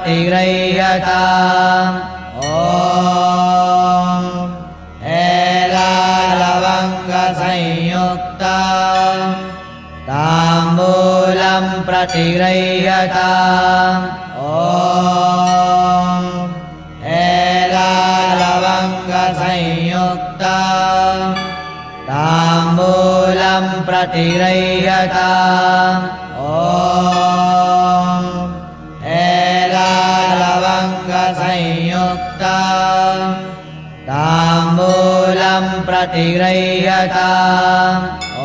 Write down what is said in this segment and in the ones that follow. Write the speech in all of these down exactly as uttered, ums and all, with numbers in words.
प्रतिगृह्यताम् ॐ एलालवङ्गसंयुक्तं ताम्बूलं प्रतिगृह्यताम् ॐ एलालवङ्गसंयुक्तं ताम्बूलं प्रतिगृह्यताम् ॐ एलालवङ्गसंयुक्तं ताम्बूलं प्रतिगृह्यताम् ॐ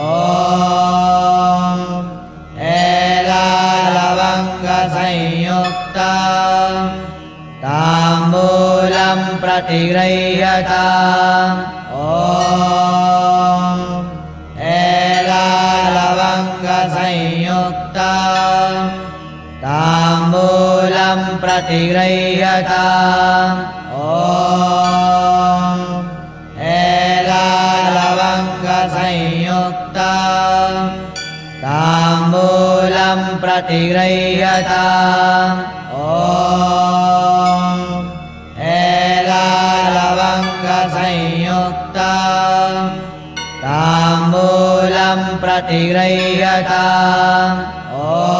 एलालवङ्गसंयुक्तं ताम्बूलं प्रतिगृह्यताम् ॐ एलालवङ्गसंयुक्तं ताम्बूलं प्रतिगृह्यताम् ॐ एलालवङ्गसंयुक्तं ताम्बूलं प्रतिगृह्यताम् ॐ एलालवङ्गसंयुक्तं ताम्बूलं प्रतिगृह्यताम् ॐ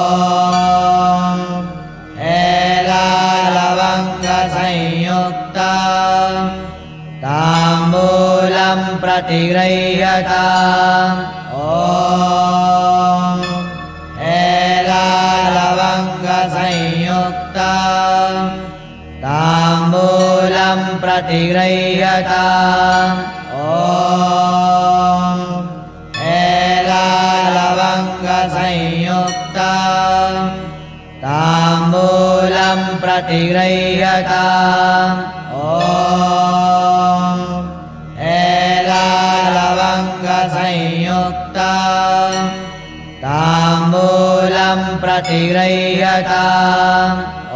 एलालवङ्गसंयुक्तं ताम्बूलं प्रतिगृह्यताम् ॐ एलालवङ्गसंयुक्तं ताम्बूलं प्रतिगृह्यताम् ॐ एलालवङ्गसंयुक्तं ताम्बूलं प्रतिगृह्यताम् ॐ एलालवङ्गसंयुक्तं ताम्बूलं प्रतिगृह्यताम् ॐ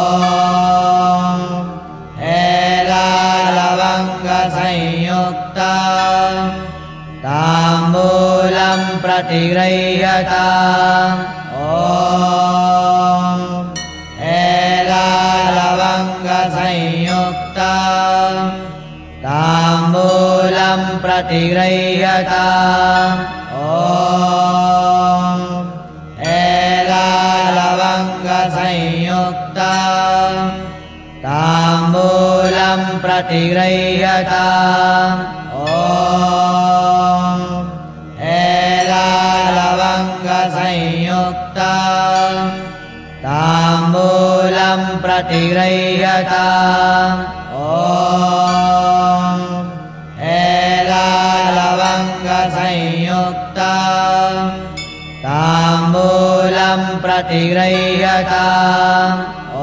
एलालवङ्गसंयुक्तं ताम्बूलं प्रतिगृह्यताम् ॐ एलालवङ्गसंयुक्तं ताम्बूलं प्रतिगृह्यताम् ॐ एलालवङ्गसंयुक्तं ताम्बूलं प्रतिगृह्यताम् ॐ एलालवङ्गसंयुक्तं ताम्बूलं प्रतिगृह्यताम् ॐ एलालवङ्गसंयुक्तं ताम्बूलं प्रतिगृह्यताम् ॐ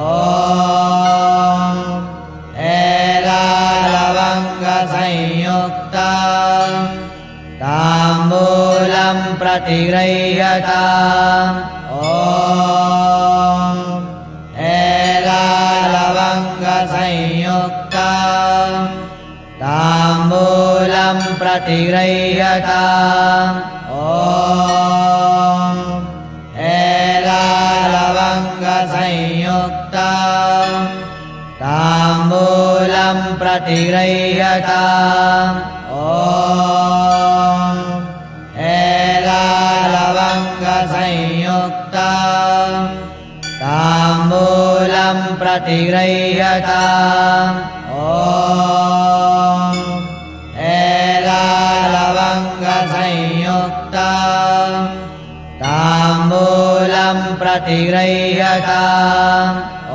एलालवङ्गसंयुक्तं ताम्बूलं प्रतिगृह्यताम् ॐ एलालवङ्गसंयुक्तं ताम्बूलं प्रतिगृह्यताम् ॐ एलालवङ्गसंयुक्तं ताम्बूलं प्रतिगृह्यताम् ॐ एलालवङ्गसंयुक्तं ताम्बूलं प्रतिगृह्यताम् ॐ एलालवङ्गसंयुक्तं ताम्बूलं प्रतिगृह्यताम् ॐ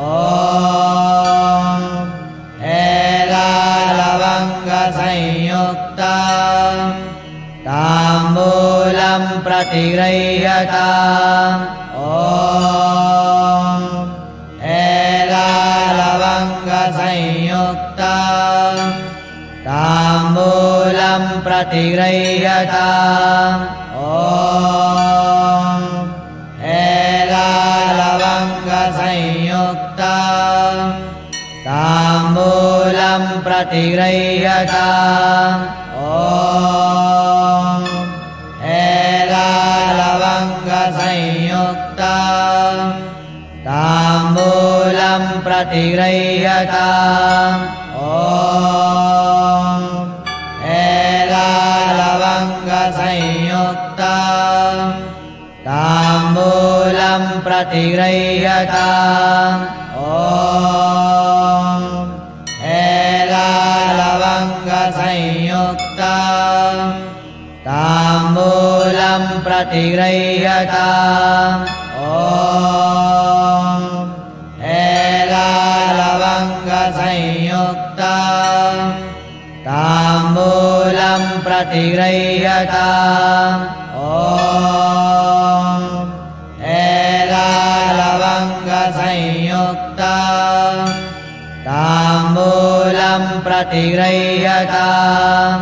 एलालवङ्गसंयुक्तं ताम्बूलं प्रतिगृह्यताम् ॐ एलालवङ्गसंयुक्तं ताम्बूलं प्रतिगृह्यताम् ॐ एलालवङ्गसंयुक्तं ताम्बूलं प्रतिगृह्यताम् ॐ एलालवङ्गसंयुक्तं ताम्बूलं प्रतिगृह्यताम् ॐ एलालवङ्गसंयुक्तं ताम्बूलं प्रतिगृह्यताम् ॐ एलालवङ्गसंयुक्तं ताम्बूलं प्रतिगृह्यताम् ॐ एलालवङ्गसंयुक्तं ताम्बूलं प्रतिगृह्यताम् ॐ एलालवङ्गसंयुक्तं ताम्बूलं प्रतिगृह्यताम्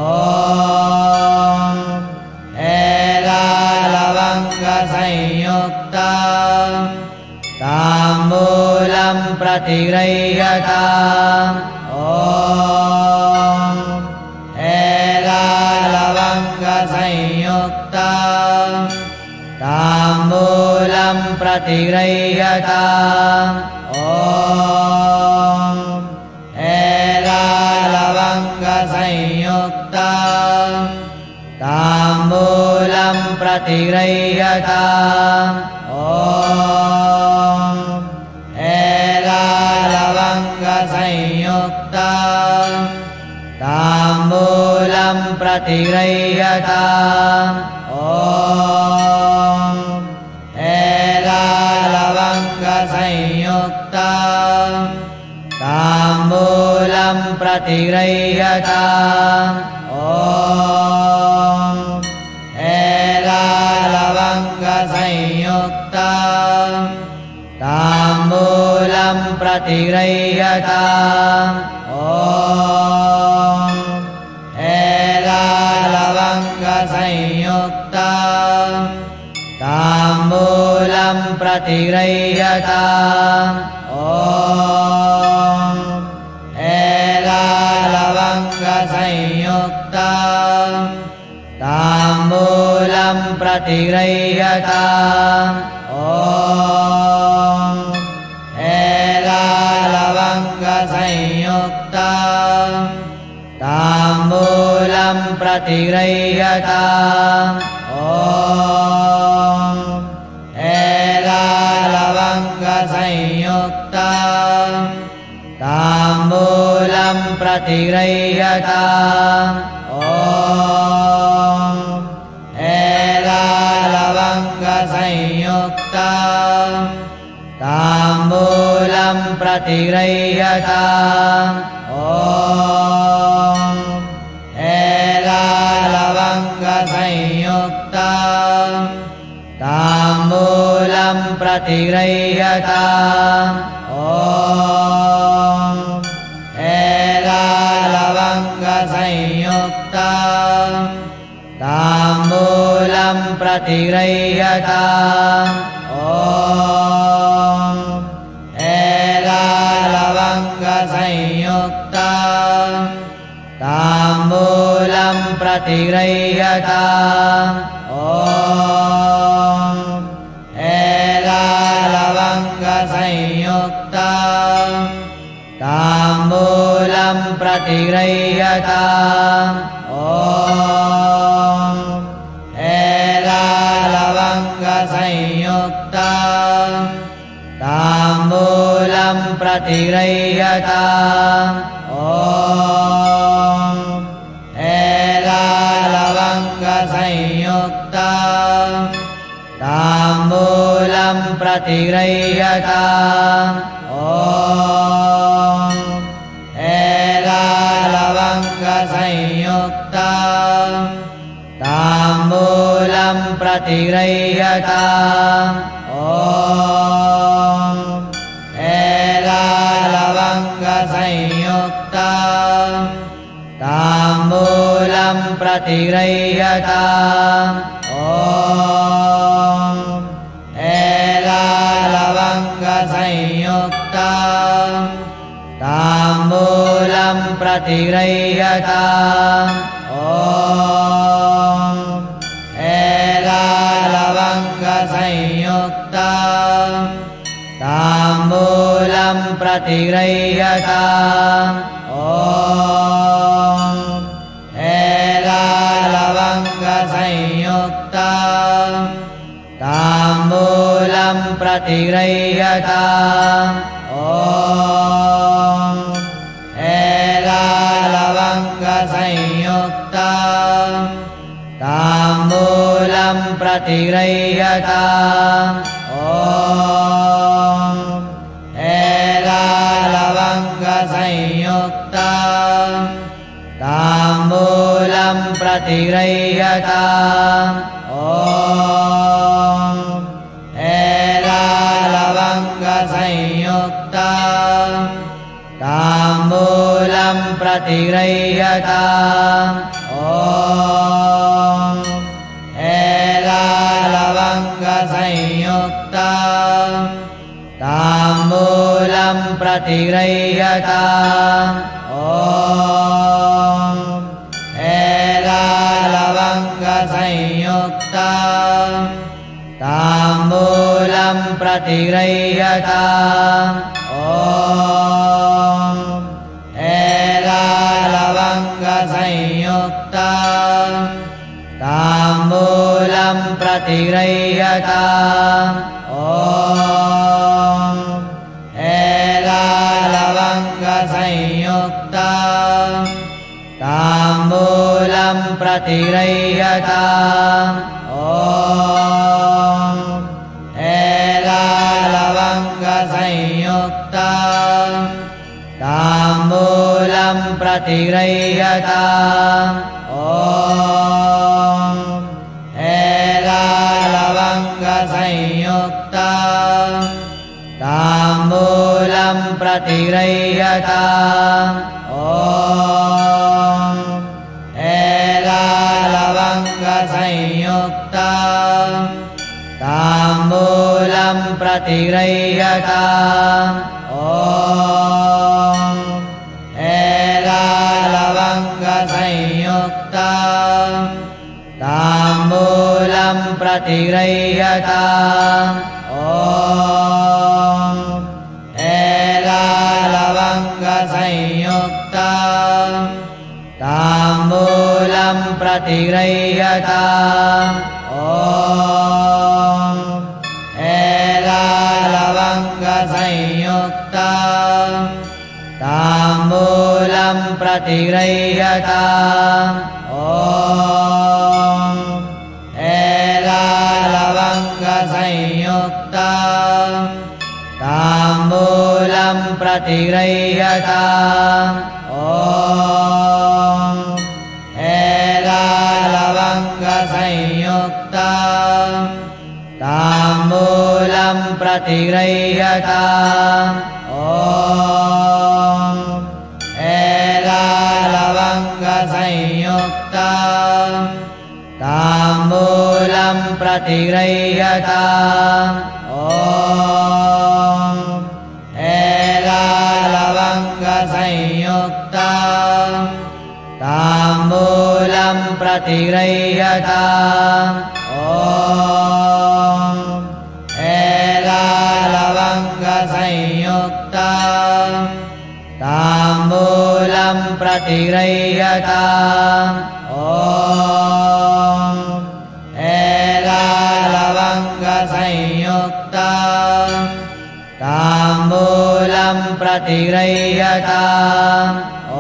ॐ एलालवङ्गसंयुक्तं ताम्बूलं प्रतिगृह्यताम् ॐ एलालवङ्गसंयुक्तं ताम्बूलं प्रतिगृह्यताम् ॐ एलालवङ्गसंयुक्तं ताम्बूलं प्रतिगृह्यताम् ॐ एलालवङ्गसंयुक्तं ताम्बूलं प्रतिगृह्यताम् ॐ एलालवङ्गसंयुक्तं ताम्बूलं प्रतिगृह्यताम् ॐ एलालवङ्गसंयुक्तं ताम्बूलं प्रतिगृह्यताम् ॐ एलालवङ्गसंयुक्तं ताम्बूलं प्रतिगृह्यताम् ॐ एलालवङ्गसंयुक्तं ताम्बूलं प्रतिगृह्यताम् ॐ एलालवङ्गसंयुक्तं ताम्बूलं प्रतिगृह्यताम् ॐ एलालवङ्गसंयुक्तं ताम्बूलं प्रतिगृह्यताम् ॐ एलालवङ्गसंयुक्तं ताम्बूलं प्रतिगृह्यताम् ॐ एलालवङ्गसंयुक्तं ताम्बूलं प्रतिगृह्यताम् ॐ एलालवङ्गसंयुक्तं ताम्बूलं प्रतिगृह्यताम् ॐ एलालवङ्गसंयुक्तं ताम्बूलं प्रतिगृह्यताम् ॐ एलालवङ्गसंयुक्तं ताम्बूलं प्रतिगृह्यताम् ॐ एलालवङ्गसंयुक्तं ताम्बूलं प्रतिगृह्यताम् ॐ एलालवङ्गसंयुक्तं ताम्बूलं प्रतिगृह्यताम् ॐ एलालवङ्गसंयुक्तं ताम्बूलं प्रतिगृह्यताम् ॐ एलालवङ्गसंयुक्तं ताम्बूलं प्रतिगृह्यताम् ॐ एलालवङ्गसंयुक्तं ताम्बूलं प्रतिगृह्यताम् ॐ एलालवङ्गसंयुक्तं ताम्बूलं प्रतिगृह्यताम् ॐ एलालवङ्गसंयुक्तं ताम्बूलं प्रतिगृह्यताम् ॐ एलालवङ्गसंयुक्तं ताम्बूलं प्रतिगृह्यताम् ॐ एलालवङ्गसंयुक्तं ताम्बूलं प्रतिगृह्यताम् ॐ एलालवङ्गसंयुक्तं ताम्बूलं प्रतिगृह्यताम् ॐ एलालवङ्गसंयुक्तं ताम्बूलं प्रतिगृह्यताम् ॐ एलालवङ्गसंयुक्तं ताम्बूलं प्रतिगृह्यताम् ॐ एलालवङ्गसंयुक्तं ताम्बूलं प्रतिगृह्यताम् ॐ एलालवङ्गसंयुक्तं ताम्बूलं प्रतिगृह्यताम् ॐ एलालवङ्गसंयुक्तं ताम्बूलं प्रतिगृह्यताम् ॐ एलालवङ्गसंयुक्तं ताम्बूलं प्रतिगृह्यताम् ॐ एलालवङ्गसंयुक्तं ताम्बूलं प्रतिगृह्यताम् ॐ एलालवङ्गसंयुक्तं ताम्बूलं प्रतिगृह्यताम् ॐ एलालवङ्गसंयुक्तं ताम्बूलं प्रतिगृह्यताम् ॐ एलालवङ्गसंयुक्तं ताम्बूलं प्रतिगृह्यताम् ॐ एलालवङ्गसंयुक्तं ताम्बूलं प्रतिगृह्यताम् ॐ एलालवङ्गसंयुक्तं ताम्बूलं प्रतिगृह्यताम् ॐ एलालवङ्गसंयुक्तं ताम्बूलं प्रतिगृह्यताम् ॐ एलालवङ्गसंयुक्तं ताम्बूलं प्रतिगृह्यताम् ॐ एलालवङ्गसंयुक्तं ताम्बूलं प्रतिगृह्यताम् ॐ एलालवङ्गसंयुक्तं ताम्बूलं प्रतिगृह्यताम् ॐ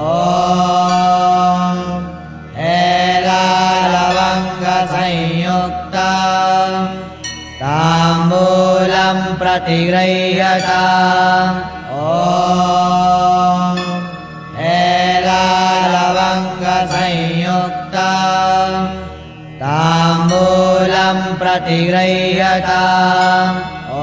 एलालवङ्गसंयुक्तं ताम्बूलं प्रतिगृह्यताम् ॐ एलालवङ्गसंयुक्तं ताम्बूलं प्रतिगृह्यताम् ॐ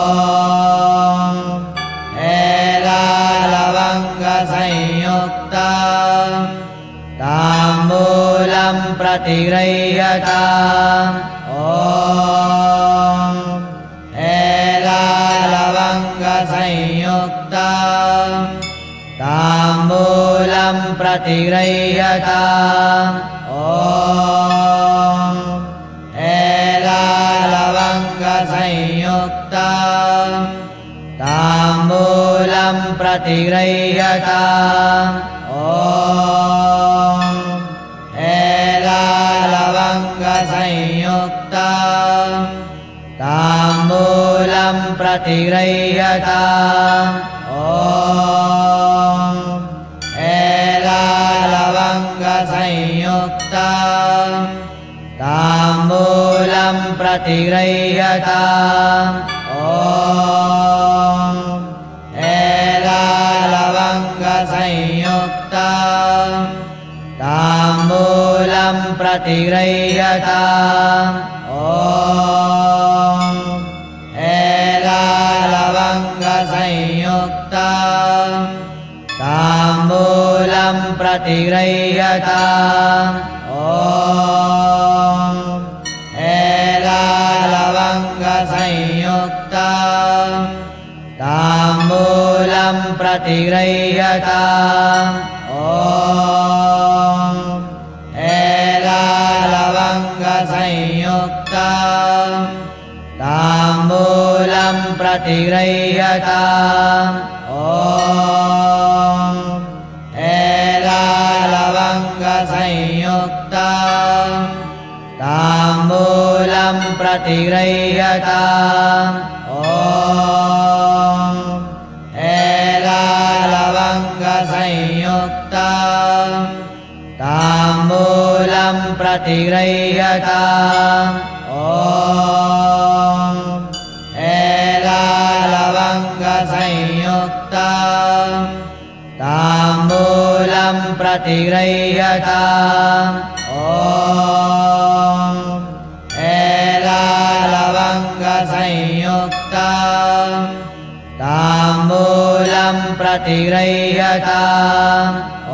एलालवङ्गसंयुक्तं ताम्बूलं प्रतिगृह्यताम् ॐ एलालवङ्गसंयुक्तं ताम्बूलं प्रतिगृह्यताम् ॐ एलालवङ्गसंयुक्तं ताम्बूलं प्रतिगृह्यताम् ॐ एलालवङ्गसंयुक्तं ताम्बूलं प्रतिगृह्यताम् ॐ एलालवङ्गसंयुक्तं ताम्बूलं प्रतिगृह्यताम् ॐ एलालवङ्गसंयुक्तं ताम्बूलं प्रतिगृह्यताम् ॐ एलालवङ्गसंयुक्तं ताम्बूलं प्रतिगृह्यताम् ॐ एलालवङ्गसंयुक्तं ताम्बूलं प्रतिगृह्यताम् ॐ एलालवङ्गसंयुक्तं ताम्बूलं प्रतिगृह्यताम् ॐ एलालवङ्गसंयुक्तं ताम्बूलं प्रतिगृह्यताम् ॐ एलालवङ्गसंयुक्तं ताम्बूलं प्रतिगृह्यताम् ॐ एलालवङ्गसंयुक्तं ताम्बूलं प्रतिगृह्यताम् ॐ एलालवङ्गसंयुक्तं ताम्बूलं प्रतिगृह्यताम् ॐ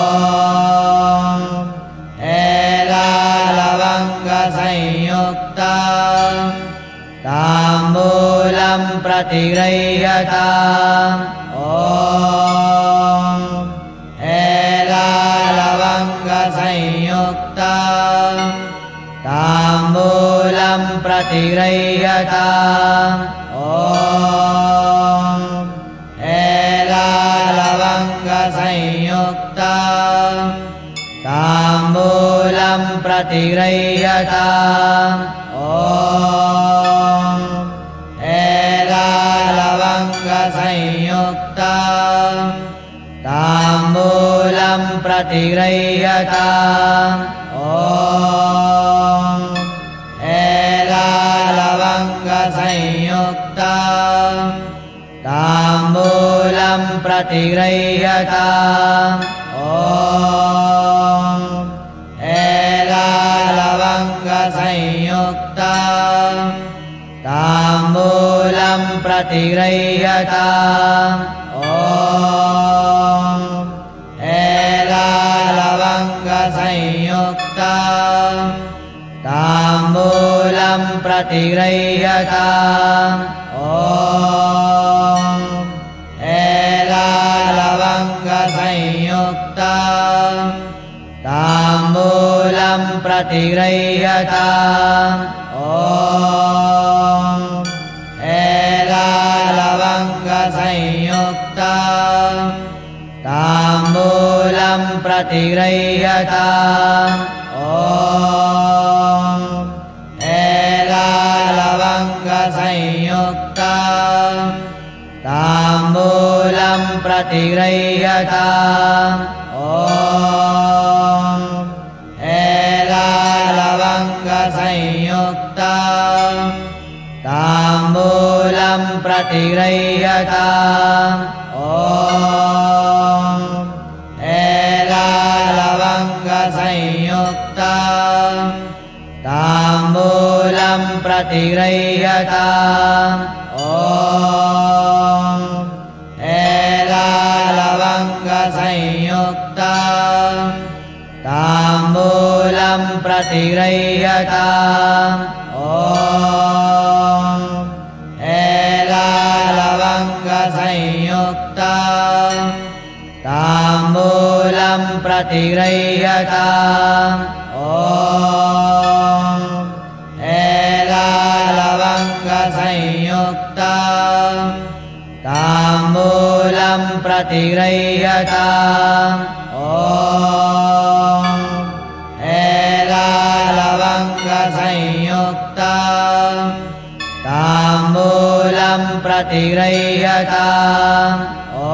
एलालवङ्गसंयुक्तं ताम्बूलं प्रतिगृह्यताम् ॐ एलालवङ्गसंयुक्तं ताम्बूलं प्रतिगृह्यताम् ॐ एलालवङ्गसंयुक्तं ताम्बूलं प्रतिगृह्यताम् ॐ एलालवङ्गसंयुक्तं ताम्बूलं प्रतिगृह्यताम् ॐ एलालवङ्गसंयुक्तं ताम्बूलं प्रतिगृह्यताम् ॐ एलालवङ्गसंयुक्तं ताम्बूलं प्रतिगृह्यताम् ॐ एलालवङ्गसंयुक्तं ताम्बूलं प्रतिगृह्यताम् ॐ एलालवङ्गसंयुक्तं ताम्बूलं प्रतिगृह्यताम् ॐ एलालवङ्गसंयुक्तं ताम्बूलं प्रतिगृह्यताम् ॐ एलालवङ्गसंयुक्तं ताम्बूलं प्रतिगृह्यताम् ॐ एलालवङ्गसंयुक्तं ताम्बूलं प्रतिगृह्यताम् ॐ एलालवङ्गसंयुक्तं ताम्बूलं प्रतिगृह्यताम् ॐ एलालवङ्गसंयुक्तं ताम्बूलं प्रतिगृह्यताम् ॐ एलालवङ्गसंयुक्तं ताम्बूलं प्रतिगृह्यताम् ॐ एलालवङ्गसंयुक्तं ताम्बूलं प्रतिगृह्यताम् ॐ एलालवङ्गसंयुक्तं ताम्बूलं प्रतिगृह्यताम् ॐ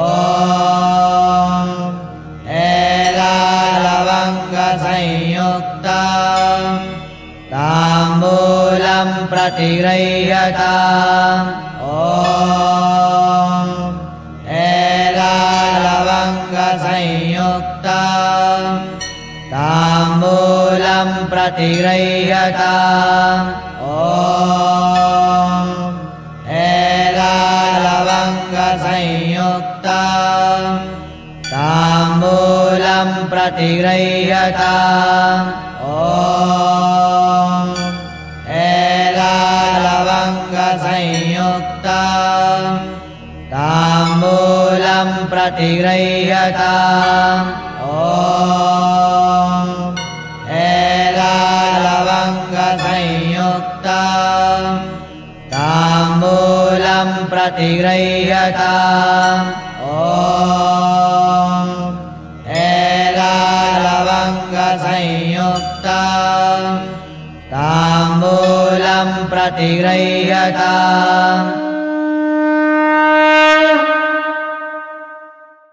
एलालवङ्गसंयुक्तं ताम्बूलं प्रतिगृह्यताम् ॐ एलालवङ्गसंयुक्तं ताम्बूलं प्रतिगृह्यताम् ॐ एलालवङ्गसंयुक्तं ताम्बूलं प्रतिगृह्यताम् ॐ एलालवङ्गसंयुक्तं ताम्बूलं प्रतिगृह्यताम् ॐ एलालवङ्गसंयुक्तं ताम्बूलं प्रतिगृह्यताम् ॐ एलालवङ्गसंयुक्तं ताम्बूलं प्रतिगृह्यताम्